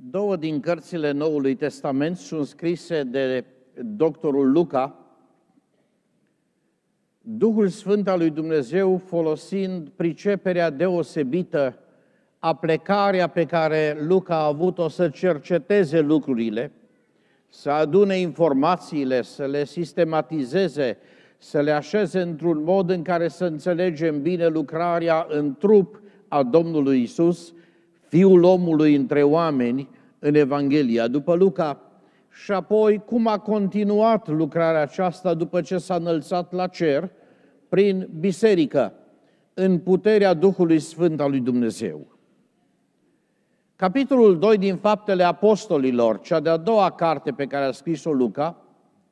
Două din cărțile Noului Testament sunt scrise de doctorul Luca, Duhul Sfânt al lui Dumnezeu folosind priceperea deosebită, aplecarea pe care Luca a avut-o să cerceteze lucrurile, să adune informațiile, să le sistematizeze, să le așeze într-un mod în care să înțelegem bine lucrarea în trup a Domnului Isus, Fiul omului între oameni, în Evanghelia după Luca, și apoi cum a continuat lucrarea aceasta după ce s-a înălțat la cer prin biserică, în puterea Duhului Sfânt al lui Dumnezeu. Capitolul 2 din Faptele Apostolilor, cea de-a doua carte pe care a scris-o Luca,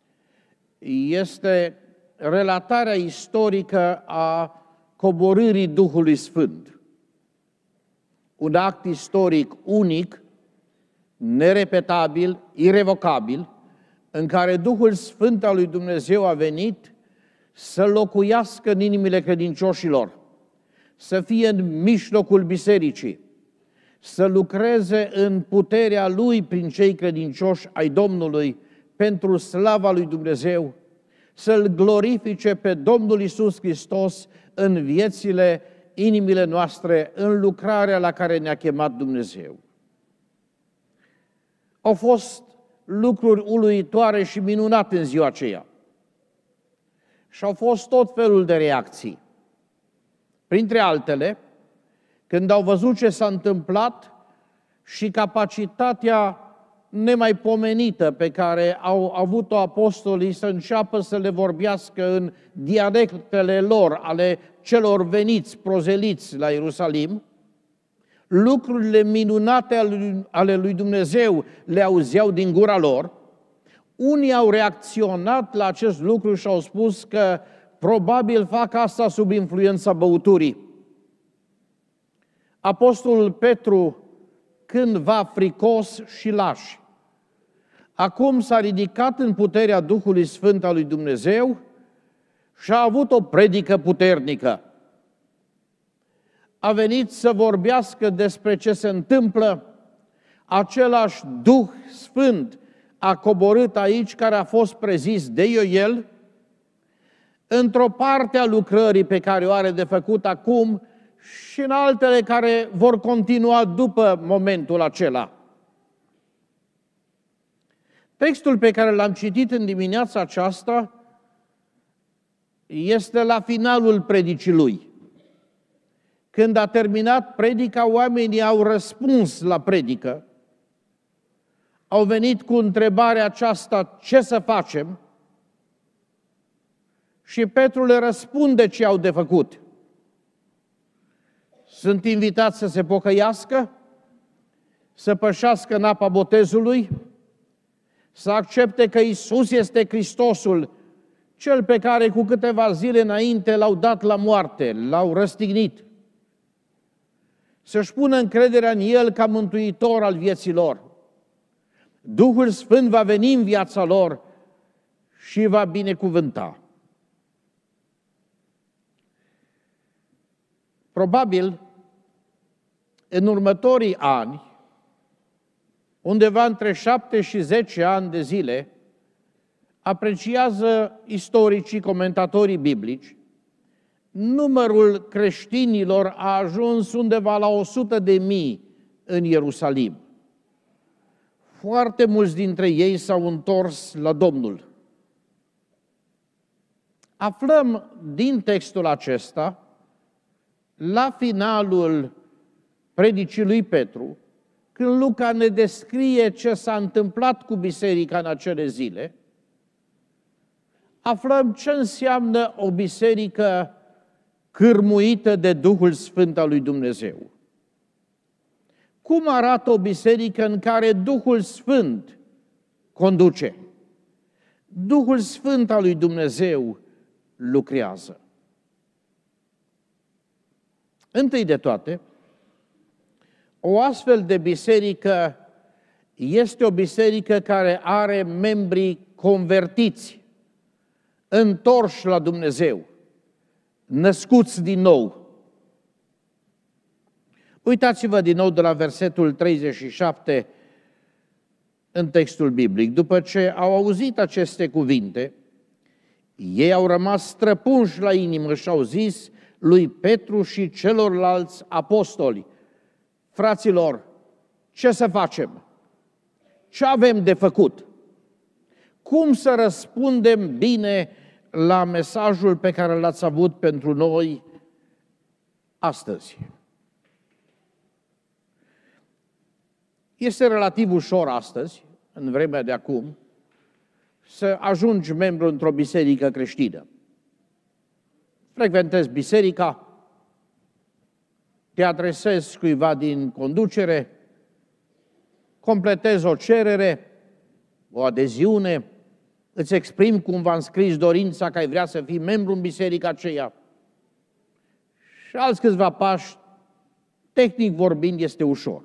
este relatarea istorică a coborârii Duhului Sfânt. Un act istoric unic, nerepetabil, irevocabil, în care Duhul Sfânt al lui Dumnezeu a venit să locuiască în inimile credincioșilor, să fie în mijlocul bisericii, să lucreze în puterea Lui prin cei credincioși ai Domnului pentru slava lui Dumnezeu, să-L glorifice pe Domnul Iisus Hristos în viețile, inimile noastre, în lucrarea la care ne-a chemat Dumnezeu. Au fost lucruri uluitoare și minunate în ziua aceea. Și au fost tot felul de reacții. Printre altele, când au văzut ce s-a întâmplat și capacitatea nemaipomenită pe care au avut-o apostolii să înceapă să le vorbească în dialectele lor, ale celor veniți prozeliți la Ierusalim, lucrurile minunate ale lui Dumnezeu le auzeau din gura lor. Unii au reacționat la acest lucru și au spus că probabil fac asta sub influența băuturii. Apostolul Petru, cândva fricos și laș, acum s-a ridicat în puterea Duhului Sfânt al lui Dumnezeu și a avut o predică puternică. A venit să vorbească despre ce se întâmplă, același Duh Sfânt a coborât aici, care a fost prezis de el, într-o parte a lucrării pe care o are de făcut acum și în altele care vor continua după momentul acela. Textul pe care l-am citit în dimineața aceasta este la finalul predicii lui. Când a terminat predica, oamenii au răspuns la predică, au venit cu întrebarea aceasta, ce să facem? Și Petru le răspunde ce au de făcut. Sunt invitați să se pocăiască, să pășească în apa botezului, să accepte că Iisus este Hristosul, Cel pe care cu câteva zile înainte l-au dat la moarte, l-au răstignit. Să-și pună încrederea în El ca mântuitor al vieții lor. Duhul Sfânt va veni în viața lor și va binecuvânta. Probabil, în următorii ani, undeva între 7 și 10 ani de zile, apreciază istoricii, comentatorii biblici, numărul creștinilor a ajuns undeva la 100.000 în Ierusalim. Foarte mulți dintre ei s-au întors la Domnul. Aflăm din textul acesta, la finalul predicii lui Petru, când Luca ne descrie ce s-a întâmplat cu biserica în acele zile, aflăm ce înseamnă o biserică cârmuită de Duhul Sfânt al lui Dumnezeu. Cum arată o biserică în care Duhul Sfânt conduce? Duhul Sfânt al lui Dumnezeu lucrează. Întâi de toate, o astfel de biserică este o biserică care are membri convertiți, întorși la Dumnezeu, născuți din nou. Uitați-vă din nou de la versetul 37 în textul biblic. După ce au auzit aceste cuvinte, ei au rămas străpunși la inimă și au zis lui Petru și celorlalți apostoli: fraților, ce să facem? Ce avem de făcut? Cum să răspundem bine la mesajul pe care l-ați avut pentru noi astăzi? Este relativ ușor astăzi, în vremea de acum, să ajungi membru într-o biserică creștină. Frecventezi biserica, te adresezi cuiva din conducere, completezi o cerere, o adeziune, îți exprimi cumva înscris dorința că ai vrea să fii membru în biserica aceea. Și alți câțiva pași, tehnic vorbind, este ușor.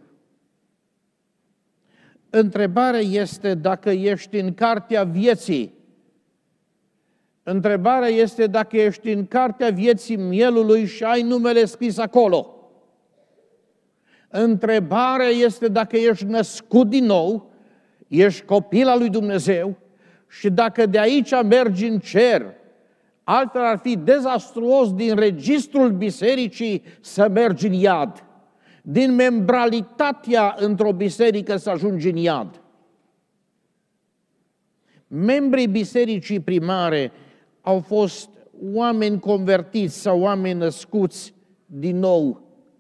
Întrebarea este dacă ești în cartea vieții. Întrebarea este dacă ești în cartea vieții mielului și ai numele scris acolo. Întrebarea este dacă ești născut din nou, ești copil al lui Dumnezeu și dacă de aici mergi în cer. Altfel ar fi dezastruos din registrul bisericii să mergi în iad. Din membralitatea într-o biserică să ajungi în iad. Membrii bisericii primare au fost oameni convertiți sau oameni născuți din nou.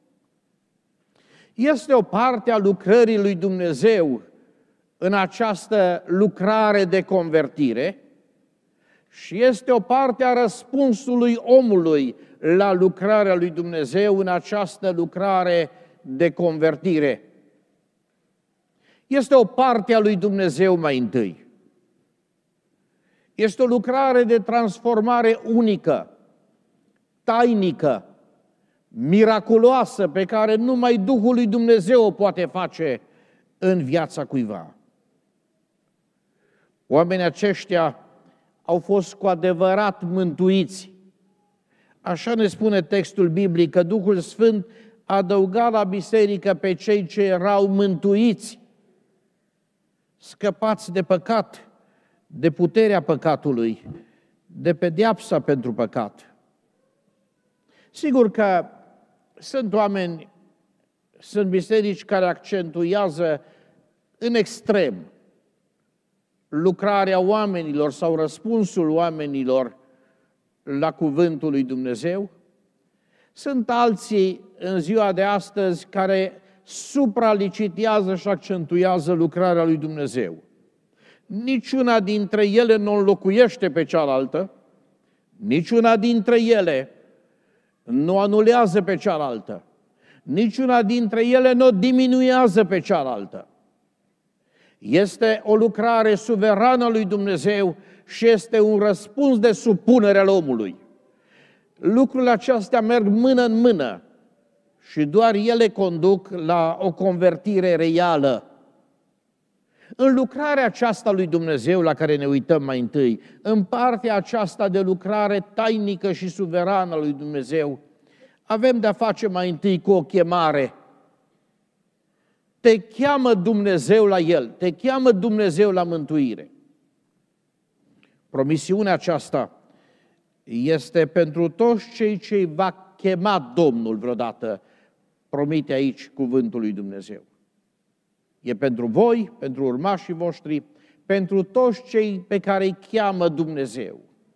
Este o parte a lucrării lui Dumnezeu în această lucrare de convertire și este o parte a răspunsului omului la lucrarea lui Dumnezeu în această lucrare de convertire. Este o parte a lui Dumnezeu mai întâi. Este o lucrare de transformare unică, tainică, miraculoasă, pe care numai Duhul lui Dumnezeu o poate face în viața cuiva. Oamenii aceștia au fost cu adevărat mântuiți. Așa ne spune textul biblic, că Duhul Sfânt adăuga la biserică pe cei ce erau mântuiți, scăpați de păcat, de puterea păcatului, de pedeapsa pentru păcat. Sigur că sunt oameni, sunt biserici care accentuează în extrem lucrarea oamenilor sau răspunsul oamenilor la cuvântul lui Dumnezeu. Sunt alții în ziua de astăzi care supralicitează și accentuează lucrarea lui Dumnezeu. Niciuna dintre ele nu înlocuiește pe cealaltă, niciuna dintre ele nu anulează pe cealaltă, niciuna dintre ele nu diminuează pe cealaltă. Este o lucrare suverană a lui Dumnezeu și este un răspuns de supunere al omului. Lucrurile acestea merg mână în mână și doar ele conduc la o convertire reală. În lucrarea aceasta lui Dumnezeu la care ne uităm mai întâi, în partea aceasta de lucrare tainică și suverană a lui Dumnezeu, avem de-a face mai întâi cu o chemare. Te cheamă Dumnezeu la El, te cheamă Dumnezeu la mântuire. Promisiunea aceasta este pentru toți cei ce va chema Domnul vreodată, promite aici cuvântul lui Dumnezeu. E pentru voi, pentru urmașii voștri, pentru toți cei pe care îi cheamă Dumnezeu.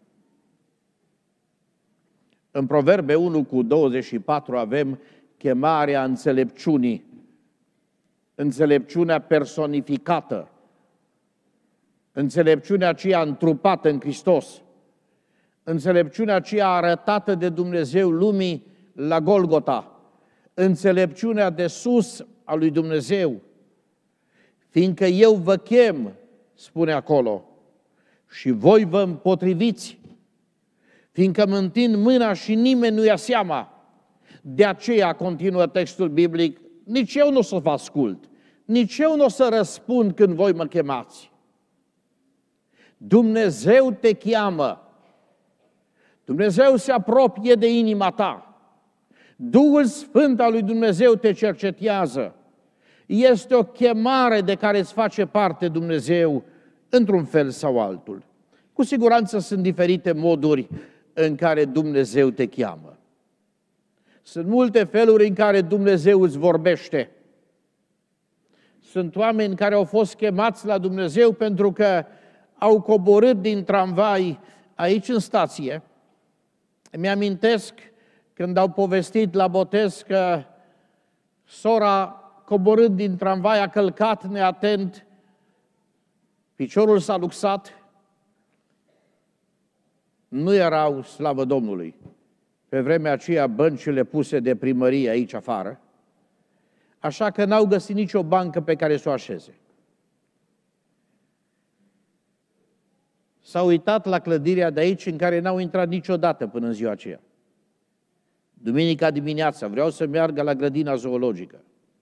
În Proverbe 1:24 avem chemarea înțelepciunii, înțelepciunea personificată, înțelepciunea aceea întrupată în Hristos, înțelepciunea aceea arătată de Dumnezeu lumii la Golgota, înțelepciunea de sus a lui Dumnezeu, fiindcă eu vă chem, spune acolo, și voi vă împotriviți, fiindcă mă întind mâna și nimeni nu ia seama. De aceea, continuă textul biblic, nici eu nu o să vă ascult, nici eu nu o să răspund când voi mă chemați. Dumnezeu te cheamă, Dumnezeu se apropie de inima ta, Duhul Sfânt al lui Dumnezeu te cercetează. Este o chemare de care îți face parte Dumnezeu într-un fel sau altul. Cu siguranță sunt diferite moduri în care Dumnezeu te cheamă. Sunt multe feluri în care Dumnezeu îți vorbește. Sunt oameni care au fost chemați la Dumnezeu pentru că au coborât din tramvai aici în stație. Mi-amintesc când au povestit la botez că sora, coborând din tramvai, a călcat neatent, piciorul s-a luxat, nu erau, slavă Domnului, pe vremea aceea băncile puse de primărie aici afară, așa că n-au găsit nicio bancă pe care să o așeze. S-au uitat la clădirea de aici în care n-au intrat niciodată până în ziua aceea. Duminica dimineața vreau să meargă la grădina zoologică.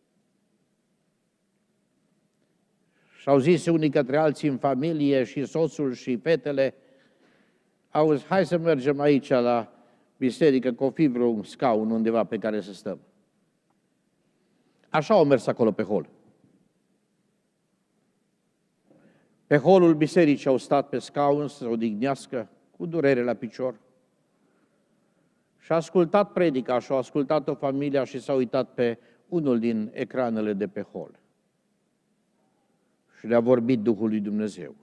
Și-au zis unii către alții în familie și soțul și fetele, auzi, hai să mergem aici la biserică, că o fi vreun scaun undeva pe care să stăm. Așa au mers acolo pe hol. Pe holul bisericii au stat pe scaun să se odihnească cu durere la picior. Și a ascultat predica și a ascultat-o familia și s-a uitat pe unul din ecranele de pe hol. Și le-a vorbit Duhul lui Dumnezeu.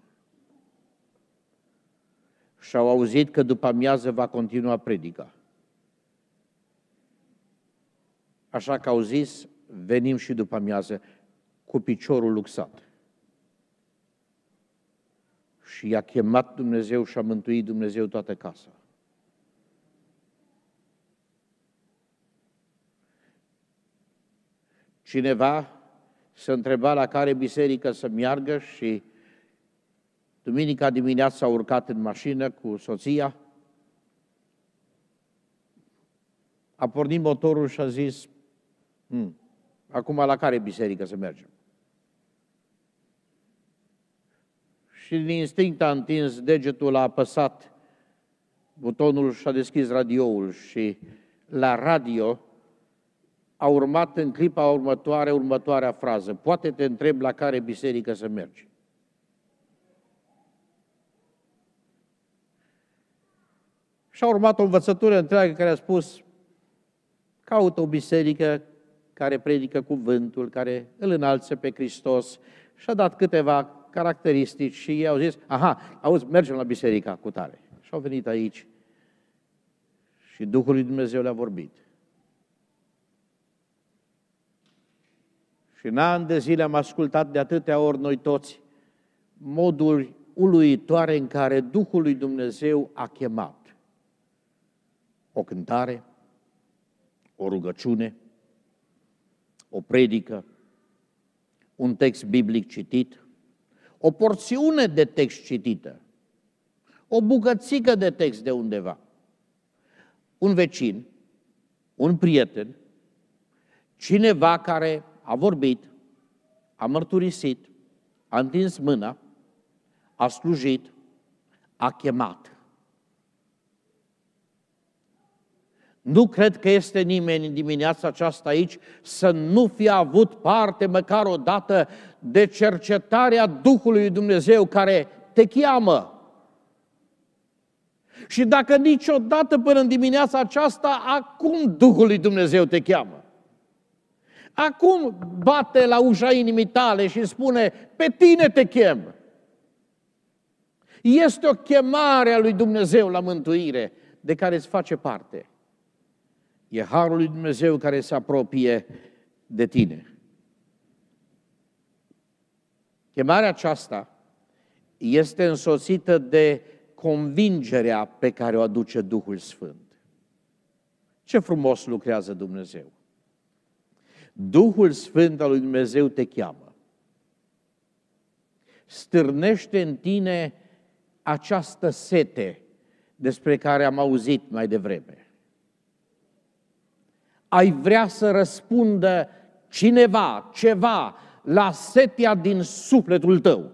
Și au auzit că după amiază va continua predica. Așa că au zis, venim și după amiază cu piciorul luxat. Și i-a chemat Dumnezeu și a mântuit Dumnezeu toată casa. Cineva se întreba la care biserică să meargă și duminica dimineața a urcat în mașină cu soția, a pornit motorul și a zis, acum la care biserică să mergem? Și din instinct a întins degetul, a apăsat butonul și a deschis radioul și la radio a urmat în clipa următoare următoarea frază. Poate te întreb la care biserică să mergi. Și a urmat o învățătură întreagă care a spus, caută o biserică care predică cuvântul, care îl înalță pe Hristos și a dat câteva caracteristici și ei au zis, auzi, mergem la biserica cu tare. Și au venit aici și Duhul lui Dumnezeu le-a vorbit. Și în ani de zile am ascultat de atâtea ori noi toți moduri uluitoare în care Duhul lui Dumnezeu a chemat. O cântare, o rugăciune, o predică, un text biblic citit, o porțiune de text citită, o bucățică de text de undeva, un vecin, un prieten, cineva care a vorbit, a mărturisit, a întins mâna, a slujit, a chemat. Nu cred că este nimeni în dimineața aceasta aici să nu fie avut parte măcar o dată de cercetarea Duhului lui Dumnezeu care te cheamă. Și dacă niciodată până în dimineața aceasta, acum Duhul lui Dumnezeu te cheamă. Acum bate la ușa inimii tale și spune, pe tine te chem. Este o chemare a lui Dumnezeu la mântuire de care îți face parte. E harul lui Dumnezeu care se apropie de tine. Chemarea aceasta este însoțită de convingerea pe care o aduce Duhul Sfânt. Ce frumos lucrează Dumnezeu! Duhul Sfânt al lui Dumnezeu te cheamă. Stârnește în tine această sete despre care am auzit mai devreme. Ai vrea să răspundă cineva, ceva, la setea din sufletul tău.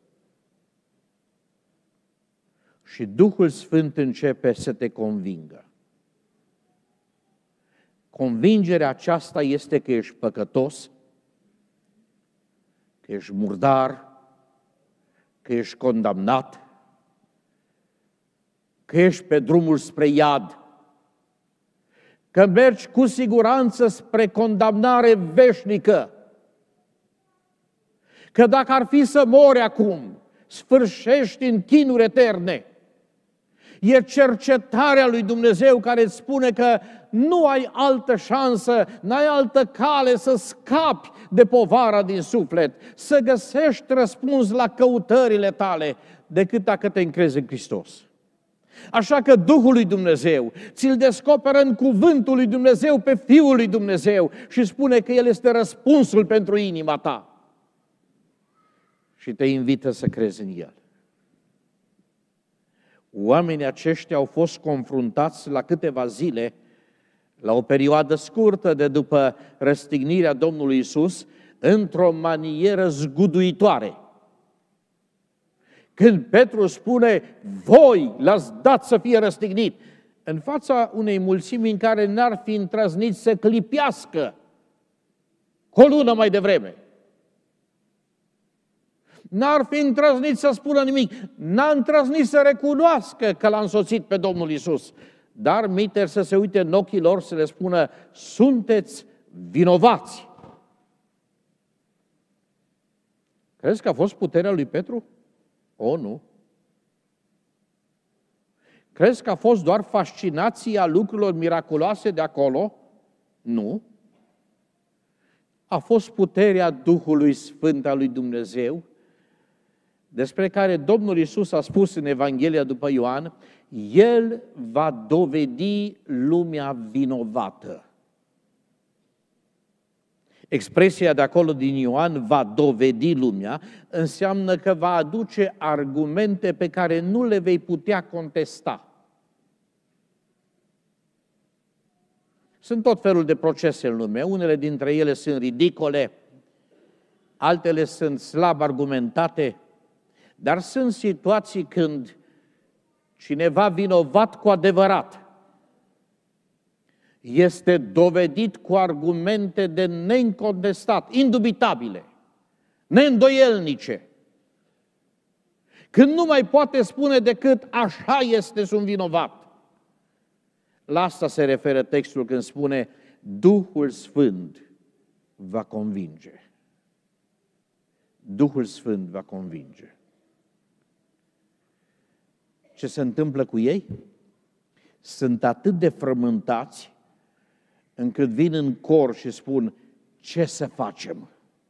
Și Duhul Sfânt începe să te convingă. Convingerea aceasta este că ești păcătos, că ești murdar, că ești condamnat, că ești pe drumul spre iad, că mergi cu siguranță spre condamnare veșnică, că dacă ar fi să mori acum, sfârșești în chinuri eterne. E cercetarea lui Dumnezeu care îți spune că nu ai altă șansă, n-ai altă cale să scapi de povara din suflet, să găsești răspuns la căutările tale, decât dacă te încrezi în Hristos. Așa că Duhul lui Dumnezeu ți-l descoperă în cuvântul lui Dumnezeu pe Fiul lui Dumnezeu și spune că El este răspunsul pentru inima ta. Și te invită să crezi în El. Oamenii aceștia au fost confruntați la câteva zile, la o perioadă scurtă de după răstignirea Domnului Iisus, într-o manieră zguduitoare. Când Petru spune, voi l-ați dat să fie răstignit, în fața unei mulțimi în care n-ar fi îndrăznit să clipească cu o lună mai devreme. N-ar fi îndrăznit să spună nimic, n-a îndrăznit să recunoască că l-a însoțit pe Domnul Iisus, dar miter să se uite în ochii lor să le spună, sunteți vinovați. Crezi că a fost puterea lui Petru? O, nu. Crezi că a fost doar fascinația lucrurilor miraculoase de acolo? Nu. A fost puterea Duhului Sfânt al lui Dumnezeu, despre care Domnul Iisus a spus în Evanghelia după Ioan, El va dovedi lumea vinovată. Expresia de acolo din Ioan, va dovedi lumea, înseamnă că va aduce argumente pe care nu le vei putea contesta. Sunt tot felul de procese în lume, unele dintre ele sunt ridicole, altele sunt slab argumentate, dar sunt situații când cineva vinovat cu adevărat este dovedit cu argumente de neîncontestat, indubitabile, neîndoielnice. Când nu mai poate spune decât așa este, sunt vinovat. La asta se referă textul când spune Duhul Sfânt va convinge. Duhul Sfânt va convinge. Ce se întâmplă cu ei? Sunt atât de frământați încât vin în cor și spun, ce să facem?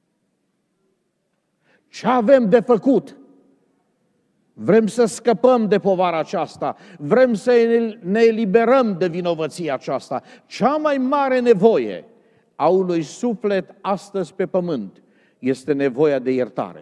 Ce avem de făcut? Vrem să scăpăm de povara aceasta, vrem să ne eliberăm de vinovăția aceasta. Cea mai mare nevoie a unui suflet astăzi pe pământ este nevoia de iertare.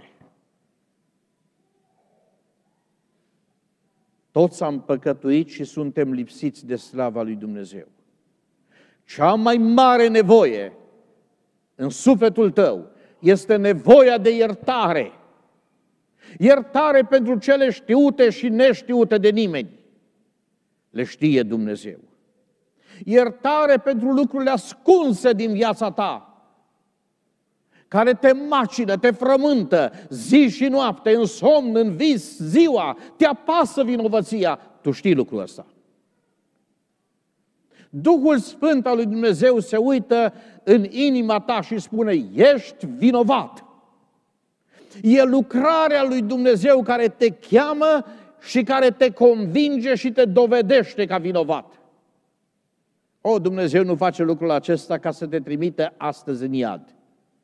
Toți am păcătuit și suntem lipsiți de slava lui Dumnezeu. Cea mai mare nevoie în sufletul tău este nevoia de iertare. Iertare pentru cele știute și neștiute de nimeni. Le știe Dumnezeu. Iertare pentru lucrurile ascunse din viața ta, care te macină, te frământă zi și noapte, în somn, în vis, ziua, te apasă vinovăția. Tu știi lucrul ăsta. Duhul Sfânt al lui Dumnezeu se uită în inima ta și spune, ești vinovat. E lucrarea lui Dumnezeu care te cheamă și care te convinge și te dovedește ca vinovat. O, Dumnezeu nu face lucrul acesta ca să te trimită astăzi în iad.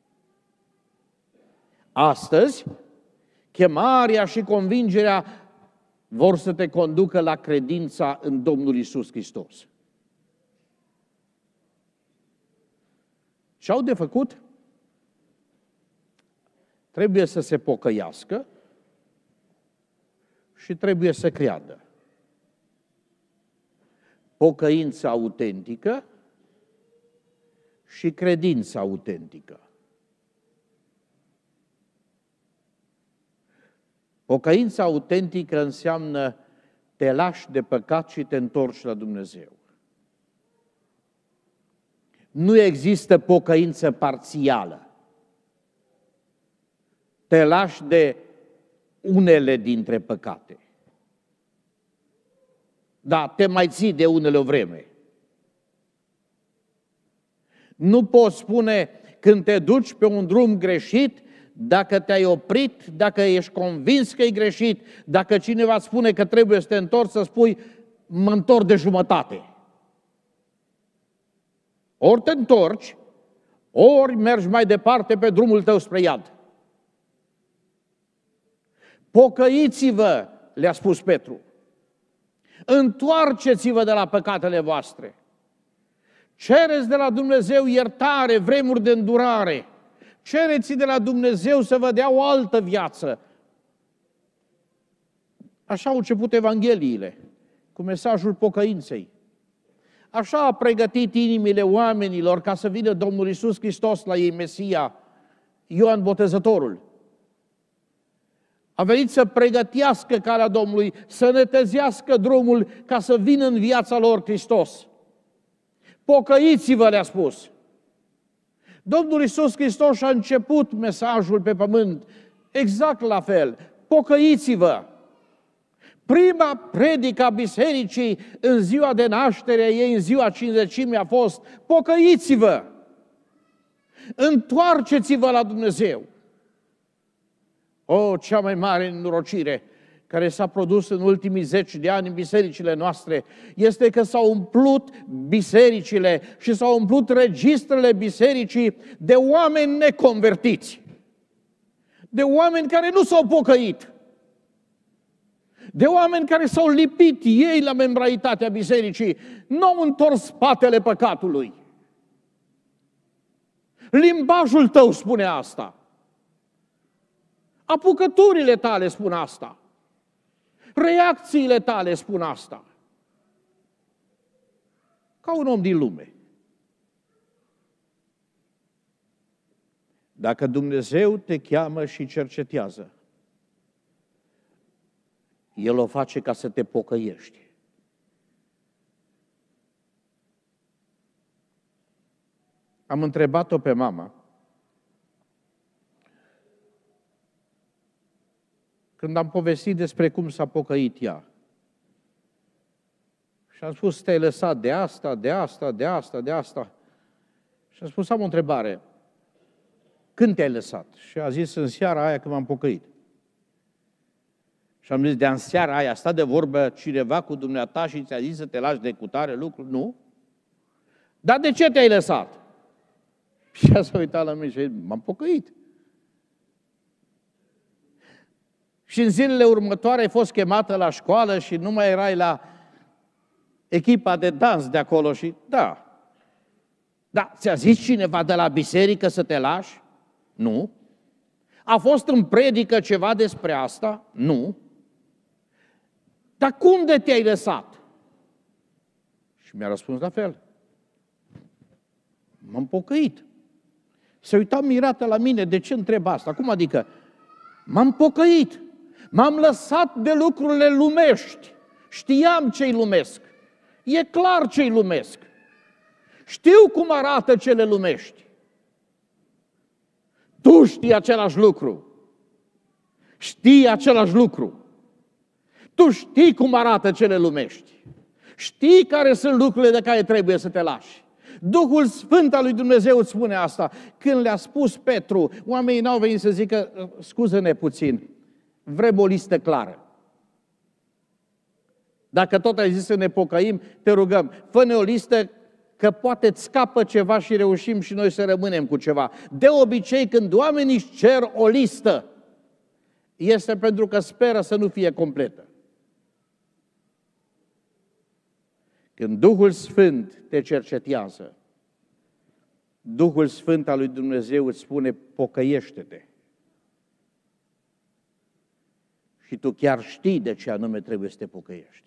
Astăzi, chemarea și convingerea vor să te conducă la credința în Domnul Iisus Hristos. Ce au de făcut? Trebuie să se pocăiască și trebuie să creadă. Pocăința autentică și credința autentică. Pocăința autentică înseamnă te lași de păcat și te întorci la Dumnezeu. Nu există pocăință parțială. te lași de unele dintre păcate. Da, te mai ții de unele o vreme. Nu poți spune când te duci pe un drum greșit, dacă te-ai oprit, dacă ești convins că e greșit, dacă cineva spune că trebuie să te întorci, să spui, mă întorc de jumătate. Ori te întorci, ori mergi mai departe pe drumul tău spre iad. Pocăiți-vă, le-a spus Petru. Întoarceți-vă de la păcatele voastre. Cereți de la Dumnezeu iertare, vremuri de îndurare. Cereți de la Dumnezeu să vă dea o altă viață. Așa au început Evangheliile, cu mesajul pocăinței. Așa a pregătit inimile oamenilor ca să vină Domnul Iisus Hristos la ei, Mesia, Ioan Botezătorul. A venit să pregătească calea Domnului, să netezească drumul ca să vină în viața lor Hristos. Pocăiți-vă, le-a spus. Domnul Iisus Hristos a început mesajul pe pământ exact la fel. Pocăiți-vă! Prima predică a bisericii în ziua de naștere a ei, în ziua Cincizecimii, a fost: pocăiți-vă! Întoarceți-vă la Dumnezeu! O, cea mai mare înnorocire care s-a produs în ultimii 10 de ani în bisericile noastre este că s-au umplut bisericile și s-au umplut registrele bisericii de oameni neconvertiți, de oameni care nu s-au pocăit, de oameni care s-au lipit ei la membralitatea bisericii, nu au întors spatele păcatului. Limbajul tău spune asta. Apucăturile tale spun asta. Reacțiile tale spun asta. Ca un om din lume. Dacă Dumnezeu te cheamă și cercetează, El o face ca să te pocăiești. Am întrebat-o pe mama când am povestit despre cum s-a pocăit ea. Și am spus: te-ai lăsat de asta, de asta, de asta, de asta. Și am spus: am o întrebare. Când te-ai lăsat? Și a zis: în seara aia când m-am pocăit. Și am zis: de-a în seara aia a stat de vorbă cineva cu dumneata și ți-a zis să te lași de cutare lucru? Nu. Dar de ce te-ai lăsat? Și ea s-a uitat la mine și a zis: m-am pocăit. Și în zilele următoare ai fost chemată la școală și nu mai erai la echipa de dans de acolo și da. Da, ți-a zis cineva de la biserică să te lași? Nu. A fost în predică ceva despre asta? Nu. Dar cum de te-ai lăsat? Și mi-a răspuns la fel. M-am pocăit. Se uita mirată la mine: de ce întreb asta? Cum adică? M-am pocăit. M-am lăsat de lucrurile lumești. Știam ce-i lumesc. E clar ce-i lumesc. Știu cum arată cele lumești. Tu știi același lucru. Știi același lucru. Tu știi cum arată cele lumești. Știi care sunt lucrurile de care trebuie să te lași. Duhul Sfânt al lui Dumnezeu îți spune asta. Când le-a spus Petru, oamenii n-au venit să zică: scuză-ne puțin, vrem o listă clară. Dacă tot ai zis să ne pocăim, te rugăm, fă-ne o listă, că poate îți scapă ceva și reușim și noi să rămânem cu ceva. De obicei, când oamenii își cer o listă, este pentru că speră să nu fie completă. Când Duhul Sfânt te cercetează, Duhul Sfânt al lui Dumnezeu îți spune: pocăiește-te. Și tu chiar știi de ce anume trebuie să te pocăiești.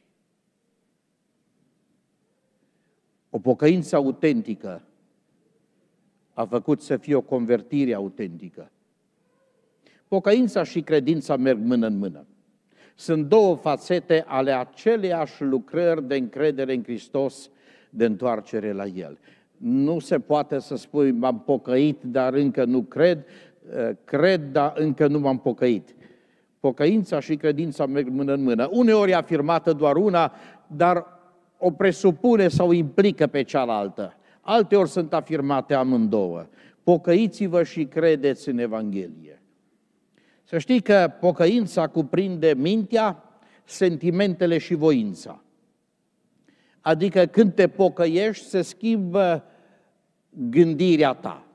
O pocăință autentică a făcut să fie o convertire autentică. Pocăința și credința merg mână în mână. Sunt două fațete ale aceleiași lucrări de încredere în Hristos, de întoarcere la El. Nu se poate să spui: m-am pocăit, dar încă nu cred. cred, dar încă nu m-am pocăit. Pocăința și credința merg mână în mână. Uneori e afirmată doar una, dar o presupune sau implică pe cealaltă. Alteori sunt afirmate amândouă. Pocăiți-vă și credeți în Evanghelie. Să știi că pocăința cuprinde mintea, sentimentele și voința. Adică când te pocăiești, se schimbă gândirea ta.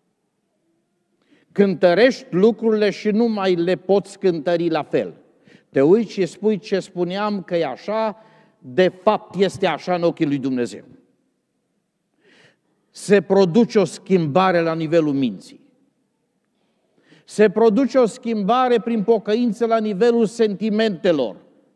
Cântărești lucrurile și nu mai le poți cântări la fel. Te uiți și spui ce spuneam că e așa, de fapt este așa în ochii lui Dumnezeu. Se produce o schimbare la nivelul minții. Se produce o schimbare prin pocăință la nivelul sentimentelor.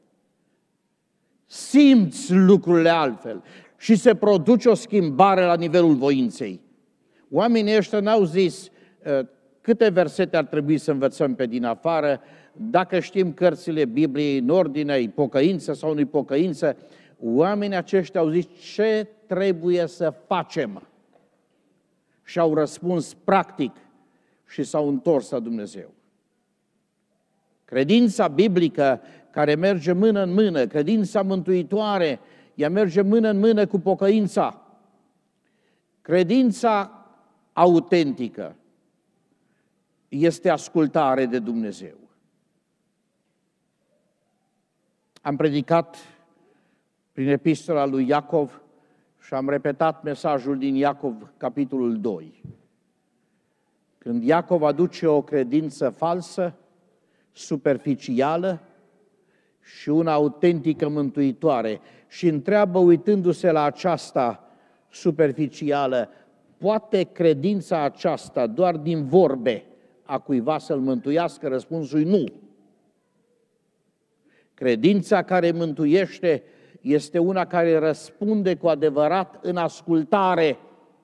Simți lucrurile altfel și se produce o schimbare la nivelul voinței. Oamenii ăștia n-au zis câte versete ar trebui să învățăm pe din afară, dacă știm cărțile Bibliei în ordine, e pocăință sau nu-i pocăință. Oamenii aceștia au zis ce trebuie să facem. Și au răspuns practic și s-au întors la Dumnezeu. Credința biblică care merge mână în mână, credința mântuitoare, ea merge mână în mână cu pocăința. Credința autentică este ascultare de Dumnezeu. Am predicat prin epistola lui Iacov și am repetat mesajul din Iacov, capitolul 2. Când Iacov aduce o credință falsă, superficială și una autentică mântuitoare și întreabă, uitându-se la aceasta superficială, poate credința aceasta doar din vorbe a cuiva să-l mântuiască? Răspunsul e nu. Credința care mântuiește este una care răspunde cu adevărat în ascultare.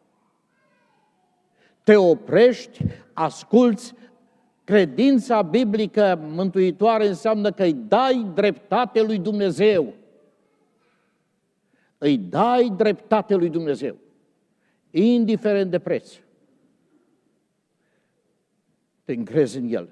Te oprești, asculți. Credința biblică mântuitoare înseamnă că îi dai dreptate lui Dumnezeu. Îi dai dreptate lui Dumnezeu, indiferent de preț. Te încrezi în El.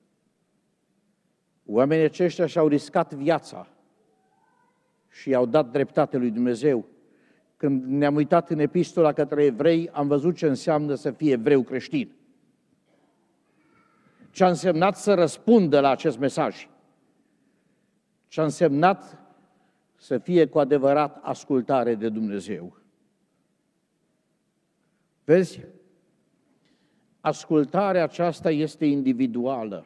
Oamenii aceștia și-au riscat viața și i-au dat dreptate lui Dumnezeu. Când ne-am uitat în epistola către evrei, am văzut ce înseamnă să fie evreu creștin. Ce a însemnat să răspundă la acest mesaj. Ce a însemnat să fie cu adevărat ascultare de Dumnezeu. Vezi? Ascultarea aceasta este individuală.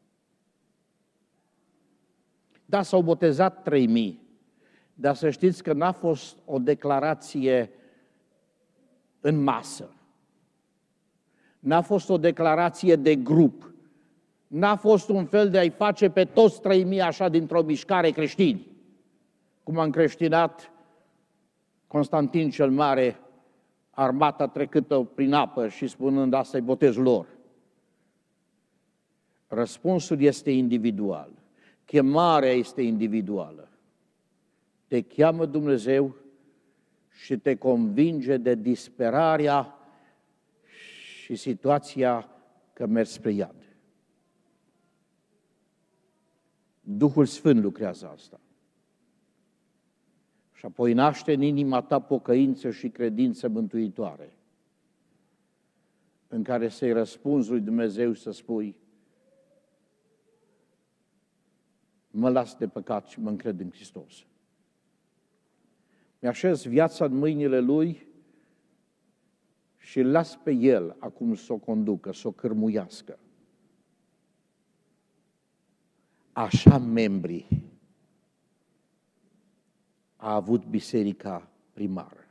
Da, s-au botezat 3000, dar să știți că n-a fost o declarație în masă. N-a fost o declarație de grup. N-a fost un fel de a-i face pe toți 3000 așa dintr-o mișcare creștini, cum a încreștinat Constantin cel Mare, armata trecâtă prin apă și spunând asta-i botezul lor. Răspunsul este individual. Chemarea este individuală. Te cheamă Dumnezeu și te convinge de disperarea și situația că mergi spre iad. Duhul Sfânt lucrează asta. Și apoi naște în inima ta pocăință și credință mântuitoare, în care să-i răspunzi lui Dumnezeu să spui, mă las de păcat și mă încred în Hristos. Mi-așez viața în mâinile Lui și îl las pe El acum să o conducă, să o cârmuiască. Așa membrii a avut biserica primară.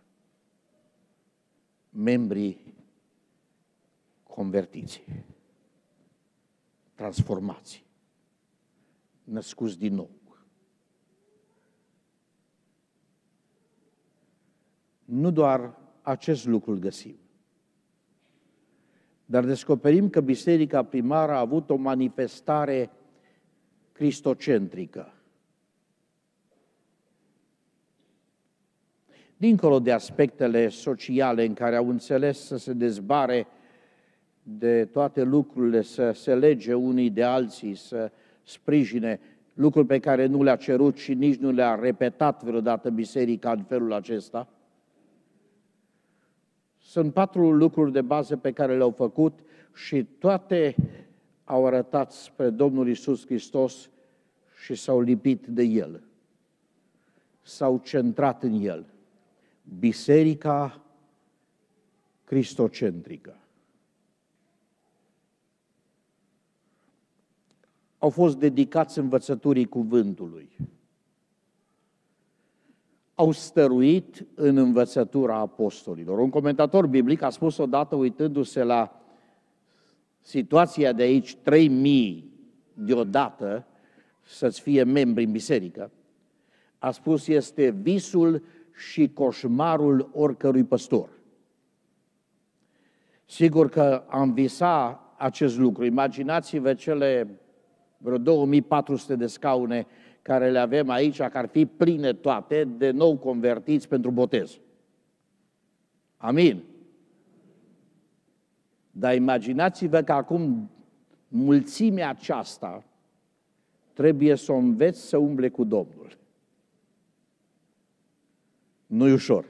Membrii convertiți, transformați, născuți din nou. Nu doar acest lucru îl găsim, dar descoperim că biserica primară a avut o manifestare cristocentrică. Dincolo de aspectele sociale în care au înțeles să se dezbare de toate lucrurile, să se lege unii de alții, să sprijine lucruri pe care nu le-a cerut și nici nu le-a repetat vreodată biserica în felul acesta. Sunt 4 lucruri de bază pe care le-au făcut și toate au arătat spre Domnul Iisus Hristos și s-au lipit de El. S-au centrat în El. Biserica cristocentrică. Au fost dedicați învățăturii cuvântului. Au stăruit în învățătura apostolilor. Un comentator biblic a spus odată, uitându-se la situația de aici, 3000 deodată să-ți fie membri în biserică, a spus, este visul și coșmarul oricărui păstor. Sigur că am visat acest lucru. Imaginați-vă cele vreo 2400 de scaune care le avem aici, care ar fi pline toate de nou convertiți pentru botez. Amin. Dar imaginați-vă că acum mulțimea aceasta trebuie să o înveți să umble cu Domnul. Nu-i ușor.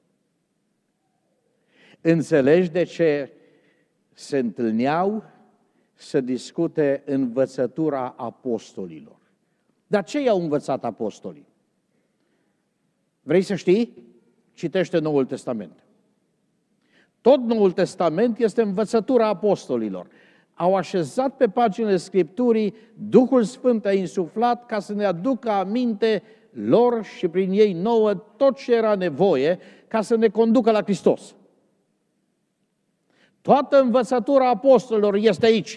Înțelegi de ce se întâlneau să discute învățătura apostolilor? Dar ce i-au învățat apostolii? Vrei să știi? Citește Noul Testament. Tot Noul Testament este învățătura apostolilor. Au așezat pe paginile Scripturii, Duhul Sfânt a insuflat ca să ne aducă aminte lor și prin ei nouă tot ce era nevoie ca să ne conducă la Hristos. Toată învățătura apostolilor este aici.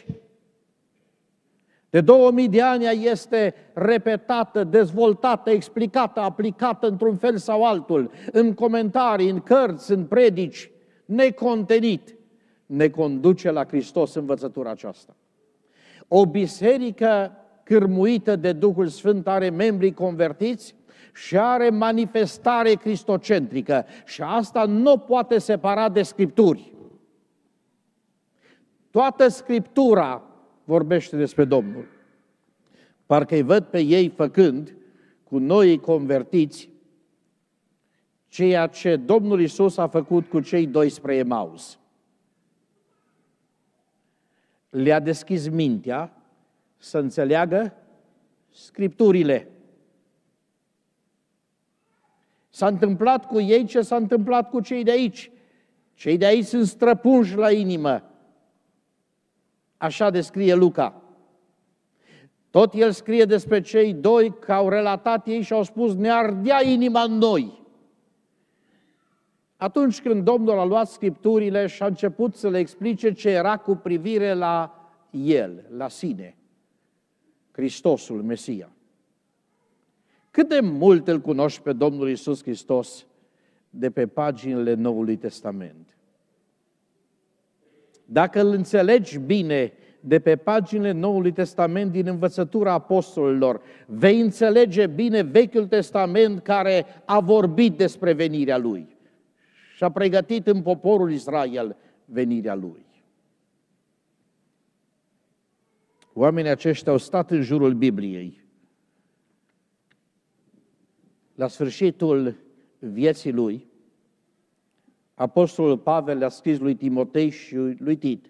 De 2000 de ani este repetată, dezvoltată, explicată, aplicată într-un fel sau altul, în comentarii, în cărți, în predici, necontenit. Ne conduce la Hristos învățătura aceasta. O biserică cârmuită de Duhul Sfânt are membrii convertiți și are manifestare cristocentrică și asta nu poate separa de Scripturi. Toată Scriptura vorbește despre Domnul. Parcă-i văd pe ei făcând cu noi convertiți ceea ce Domnul Iisus a făcut cu cei 2 spre Emaus. Le-a deschis mintea să înțeleagă Scripturile. S-a întâmplat cu ei ce s-a întâmplat cu cei de aici. Cei de aici sunt străpunși la inimă. Așa descrie Luca. Tot el scrie despre cei 2 că au relatat ei și au spus, ne ardea inima în noi. Atunci când Domnul a luat Scripturile și a început să le explice ce era cu privire la El, la sine, Hristosul, Mesia. Cât de mult îl cunoști pe Domnul Iisus Hristos de pe paginile Noului Testament? Dacă îl înțelegi bine de pe paginile Noului Testament din învățătura apostolilor, vei înțelege bine Vechiul Testament care a vorbit despre venirea Lui și a pregătit în poporul Israel venirea Lui. Oamenii aceștia au stat în jurul Bibliei. La sfârșitul vieții lui, apostolul Pavel le-a scris lui Timotei și lui Tit.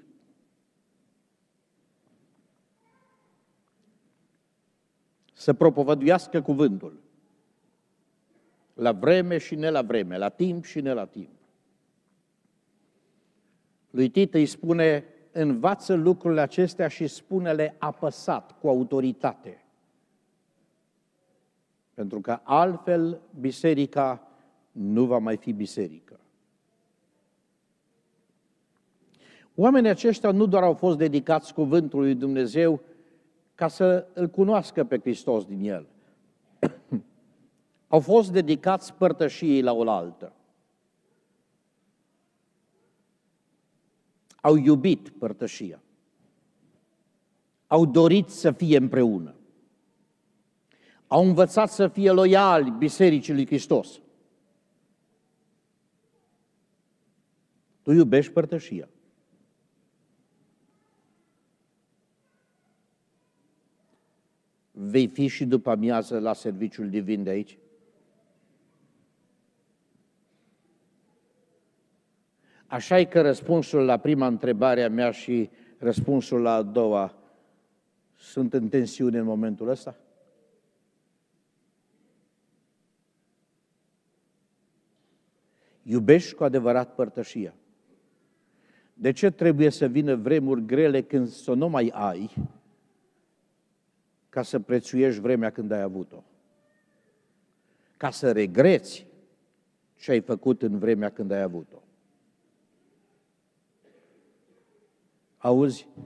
Să propovăduiască cuvântul, la vreme și ne la vreme, la timp și ne la timp. Lui Tit îi spune, învață lucrurile acestea și spune-le apăsat, cu autoritate. Pentru că altfel biserica nu va mai fi biserică. Oamenii aceștia nu doar au fost dedicați cuvântului lui Dumnezeu ca să îl cunoască pe Hristos din el. Au fost dedicați părtășiei la oaltă. Au iubit părtășia. Au dorit să fie împreună. Au învățat să fie loiali Bisericii lui Hristos. Tu iubești părtășia. vei fi și după amiază la serviciul divin de aici? Așa e că răspunsul la prima întrebare a mea și răspunsul la a doua sunt în tensiune în momentul ăsta? Iubești cu adevărat părtășia? De ce trebuie să vină vremuri grele când să nu mai ai, ca să prețuiești vremea când ai avut-o? Ca să regreți ce ai făcut în vremea când ai avut-o? Auzi?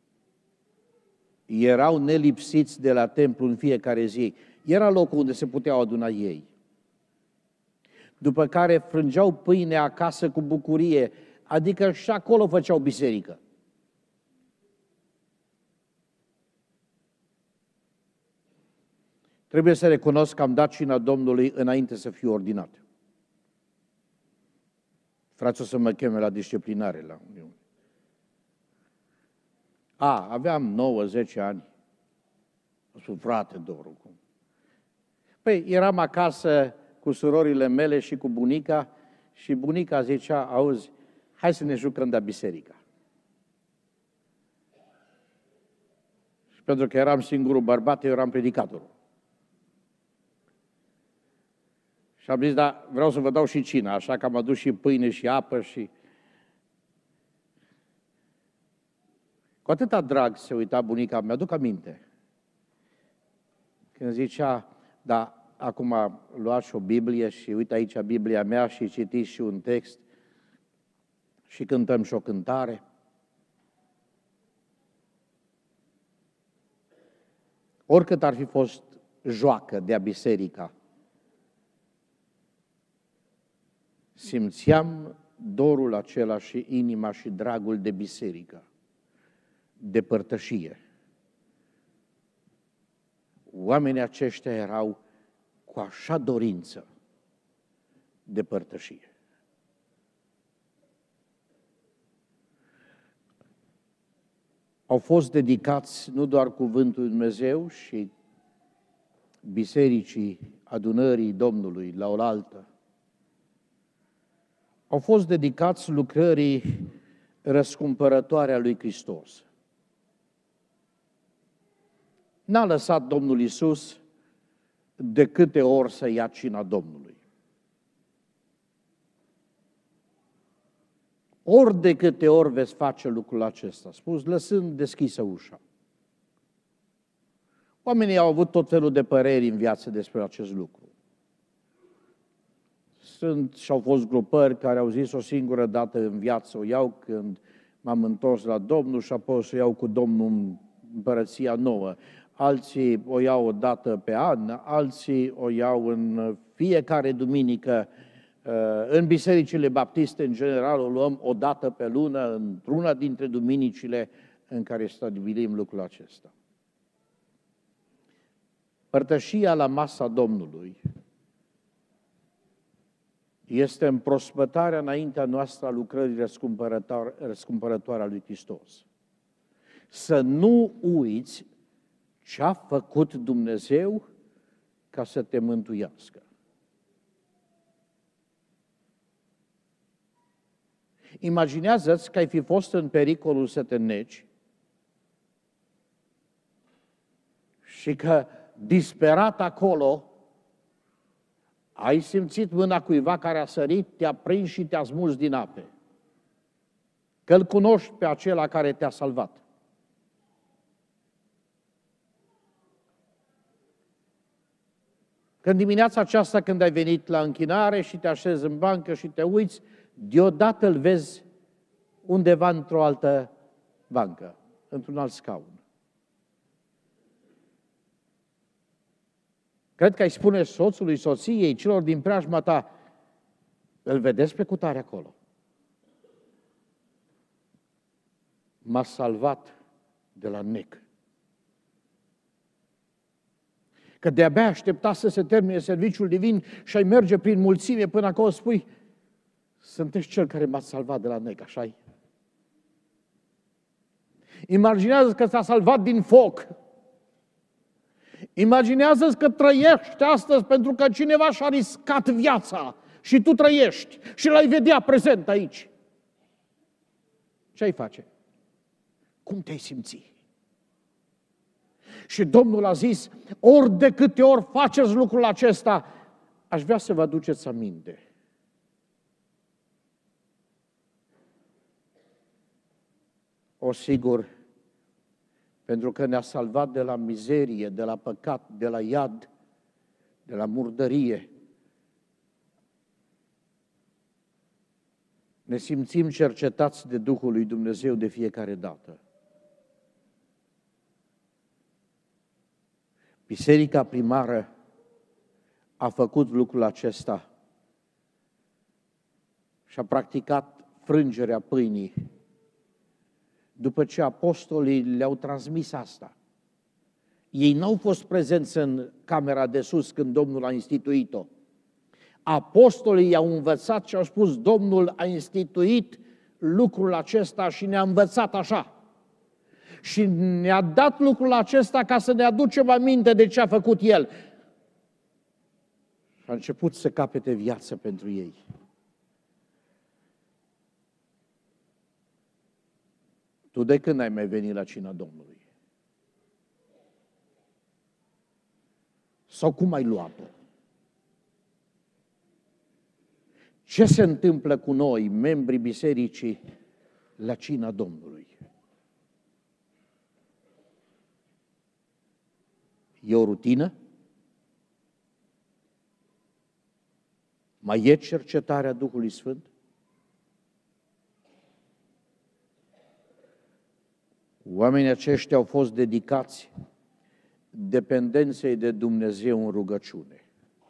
Erau nelipsiți de la templu în fiecare zi. Era locul unde se puteau aduna ei. După care frângeau pâine acasă cu bucurie, adică și acolo făceau biserică. Trebuie să recunosc că am dat cina Domnului înainte să fiu ordinat. Frații o să mă cheme la disciplinare la Uniune. Aveam 9-10 ani. O spun, frate, Doru, cum? Păi, eram acasă cu surorile mele și cu bunica și bunica zicea, auzi, hai să ne jucăm de biserica. Și pentru că eram singurul bărbat, eu eram predicatorul. Și am zis, da, vreau să vă dau și cina, așa că am adus și pâine și apă și... Cu atâta drag se uita bunica, mi-aduc aminte, când zicea, da, acum luați și o Biblie și uite aici Biblia mea și citiți și un text și cântăm și o cântare. Oricât ar fi fost joacă de-a biserica, simțeam dorul acela și inima și dragul de biserică, de părtășie. Oamenii aceștia erau cu așa dorință de părtășie. Au fost dedicați nu doar cuvântul lui Dumnezeu și bisericii adunării Domnului la oaltă, au fost dedicați lucrării răscumpărătoare a lui Hristos. N-a lăsat Domnul Iisus de câte ori să ia cina Domnului. Ori de câte ori veți face lucrul acesta, spus, lăsând deschisă ușa. Oamenii au avut tot felul de păreri în viață despre acest lucru. Sunt și au fost grupări care au zis o singură dată în viață o iau când m-am întors la Domnul și apoi o să iau cu Domnul în împărăția nouă. Alții o iau o dată pe an, alții o iau în fiecare duminică. În bisericile baptiste, în general, o luăm o dată pe lună, într-una dintre duminicile în care stabilim lucrul acesta. Părtășia la masa Domnului este împrospătarea înaintea noastră a lucrării răscumpărătoare a lui Hristos. Să nu uiți ce a făcut Dumnezeu ca să te mântuiască. Imaginează-ți că ai fi fost în pericolul să te neci și că, disperat acolo, ai simțit mâna cuiva care a sărit, te-a prins și te-a smuls din ape. Că îl cunoști pe acela care te-a salvat. Când dimineața aceasta, când ai venit la închinare și te așezi în bancă și te uiți, deodată îl vezi undeva într-o altă bancă, într-un alt scaun. Cred că ai spune soțului, soției, celor din preajma ta, îl vedeți pe cutare acolo. M-a salvat de la nec. Că de-abia aștepta să se termine serviciul divin și ai merge prin mulțime până acolo, spui, sunteți cel care m-a salvat de la nec, așa-i? Imaginează că s-a salvat din foc. Imaginează-ți că trăiești astăzi pentru că cineva și-a riscat viața și tu trăiești și l-ai vedea prezent aici. Ce ai face? Cum te-ai simți? Și Domnul a zis, ori de câte ori faceți lucrul acesta, aș vrea să vă aduceți aminte. O, sigur, pentru că ne-a salvat de la mizerie, de la păcat, de la iad, de la murdărie. Ne simțim cercetați de Duhul lui Dumnezeu de fiecare dată. Biserica primară a făcut lucrul acesta și a practicat frângerea pâinii după ce apostolii le-au transmis asta. Ei n-au fost prezenți în camera de sus când Domnul a instituit-o. Apostolii i-au învățat și au spus, Domnul a instituit lucrul acesta și ne-a învățat așa. Și ne-a dat lucrul acesta ca să ne aducem aminte de ce a făcut El. Și a început să capete viață pentru ei. Tu de când ai mai venit la cina Domnului? Sau cum ai luat-o? Ce se întâmplă cu noi, membrii bisericii, la cina Domnului? E o rutină? Mai e cercetarea Duhului Sfânt? Oamenii aceștia au fost dedicați dependenței de Dumnezeu în rugăciune.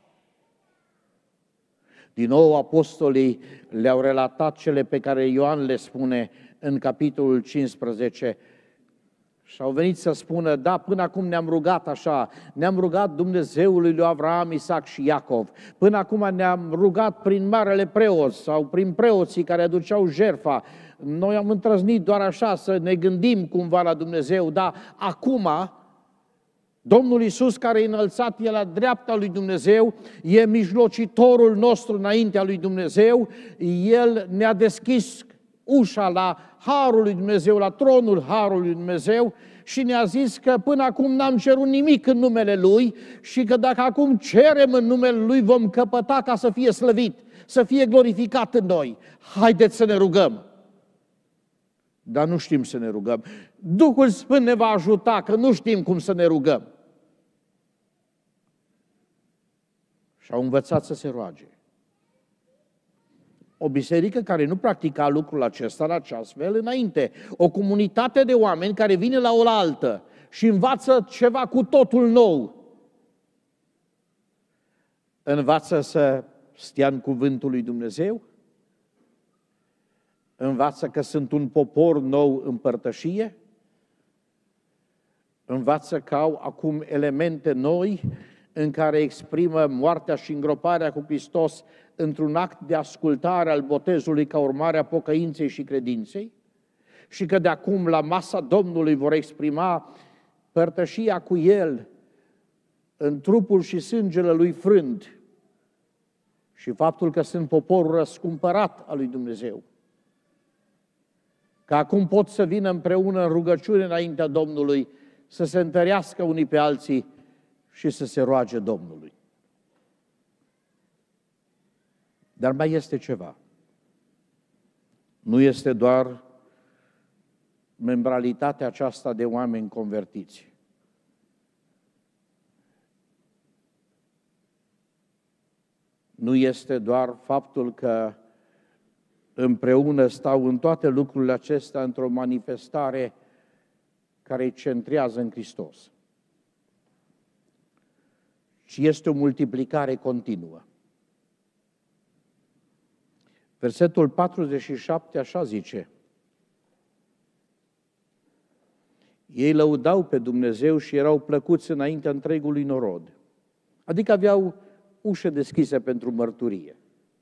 Din nou, apostolii le-au relatat cele pe care Ioan le spune în capitolul 15 și au venit să spună, da, până acum ne-am rugat așa, ne-am rugat Dumnezeului lui Avraam, Isaac și Iacov, până acum ne-am rugat prin marele preot sau prin preoții care aduceau jertfa, noi am îndrăznit doar așa să ne gândim cumva la Dumnezeu, dar acum Domnul Iisus, care e înălțat, e la dreapta lui Dumnezeu, e mijlocitorul nostru înaintea lui Dumnezeu, El ne-a deschis ușa la harul lui Dumnezeu, la tronul harului lui Dumnezeu și ne-a zis că până acum n-am cerut nimic în numele Lui și că dacă acum cerem în numele Lui vom căpăta ca să fie slăvit, să fie glorificat în noi. Haideți să ne rugăm! Dar nu știm să ne rugăm. Duhul Sfânt ne va ajuta, că nu știm cum să ne rugăm. Și au învățat să se roage. O biserică care nu practica lucrul acesta la astfel înainte. O comunitate de oameni care vine la oaltă și învață ceva cu totul nou. Învață să stea în cuvântul lui Dumnezeu, învață că sunt un popor nou în părtășie, învață că au acum elemente noi în care exprimă moartea și îngroparea cu Hristos într-un act de ascultare al botezului ca urmare a pocăinței și credinței și că de acum la masa Domnului vor exprima părtășia cu El în trupul și sângele Lui frânt și faptul că sunt poporul răscumpărat al lui Dumnezeu. Că acum pot să vină împreună în rugăciune înaintea Domnului, să se întărească unii pe alții și să se roage Domnului. Dar mai este ceva. Nu este doar membralitatea aceasta de oameni convertiți. Nu este doar faptul că împreună stau în toate lucrurile acestea într-o manifestare care îi centrează în Hristos, ci este o multiplicare continuă. Versetul 47 așa zice: ei lăudau pe Dumnezeu și erau plăcuți înaintea întregului norod, adică aveau ușe deschise pentru mărturie.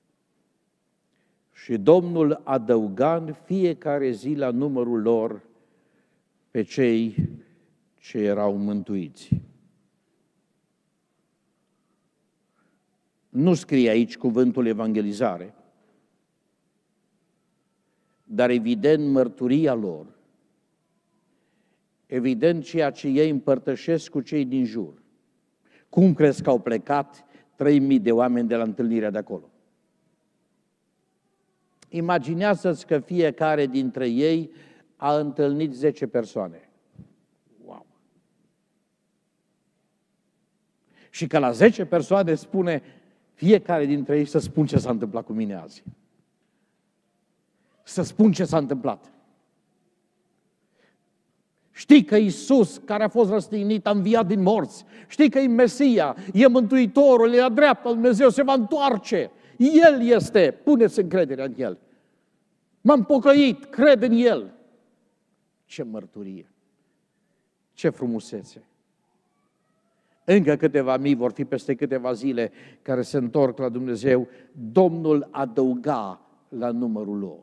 Și Domnul adăuga în fiecare zi la numărul lor pe cei ce erau mântuiți. Nu scrie aici cuvântul evangelizare, dar evident mărturia lor, evident ceea ce ei împărtășesc cu cei din jur. Cum crezi că au plecat 3.000 de oameni de la întâlnirea de acolo? Imaginează-ți că fiecare dintre ei a întâlnit 10 persoane. Wow! Și că la 10 persoane spune fiecare dintre ei să spun ce s-a întâmplat cu mine azi. Să spun ce s-a întâmplat. Știi că Iisus, care a fost răstignit, a înviat din morți. Știi că e Mesia, e Mântuitorul, e la dreapta lui Dumnezeu, se va întoarce. El este, puneți încrederea în El. M-am pocăit, cred în El. Ce mărturie, ce frumusețe. Încă câteva mii vor fi peste câteva zile care se întorc la Dumnezeu. Domnul adăuga la numărul lor.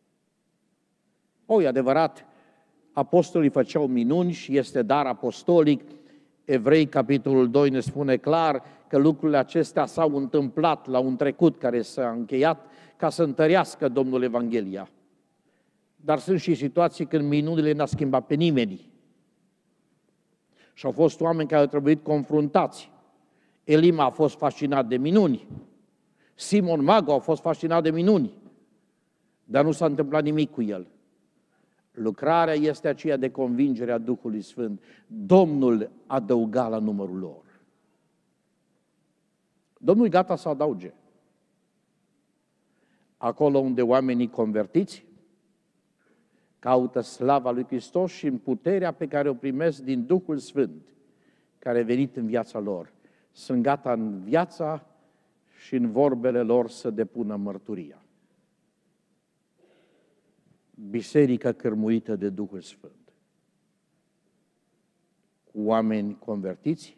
E adevărat, apostolii făceau minuni și este dar apostolic. Evrei, capitolul 2, ne spune clar că lucrurile acestea s-au întâmplat la un trecut care s-a încheiat ca să întărească Domnul Evanghelia. Dar sunt și situații când minunile n-a schimbat pe nimeni. Și au fost oameni care au trebuit confruntați. Elima a fost fascinat de minuni. Simon Mago a fost fascinat de minuni. Dar nu s-a întâmplat nimic cu el. Lucrarea este aceea de convingere a Duhului Sfânt. Domnul adăuga la numărul lor. Domnul e gata să adauge. Acolo unde oamenii convertiți caută slava lui Hristos și în puterea pe care o primesc din Duhul Sfânt, care a venit în viața lor, sunt gata în viața și în vorbele lor să depună mărturia. Biserica cărmuită de Duhul Sfânt, cu oameni convertiți,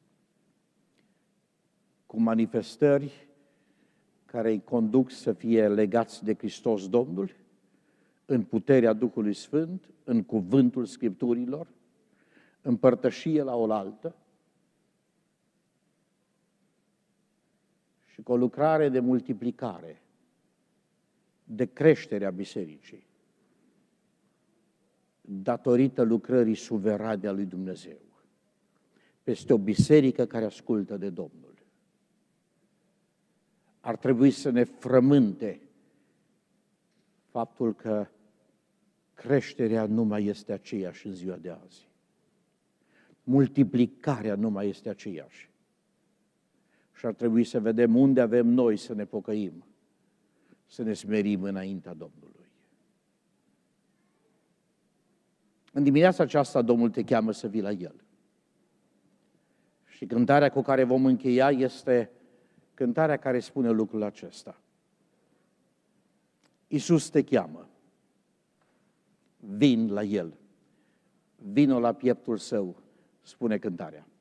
cu manifestări care îi conduc să fie legați de Hristos Domnul, în puterea Duhului Sfânt, în cuvântul Scripturilor, în părtășie la oaltă și cu o lucrare de multiplicare, de creștere a bisericii, datorită lucrării suverane a lui Dumnezeu, peste o biserică care ascultă de Domnul. Ar trebui să ne frământe faptul că creșterea nu mai este aceeași în ziua de azi. Multiplicarea nu mai este aceeași. Și ar trebui să vedem unde avem noi să ne pocăim, să ne smerim înaintea Domnului. În dimineața aceasta Domnul te cheamă să vii la El. Și cântarea cu care vom încheia este cântarea care spune lucrul acesta. Iisus te cheamă. Vin la El. Vino la pieptul Său, spune cântarea.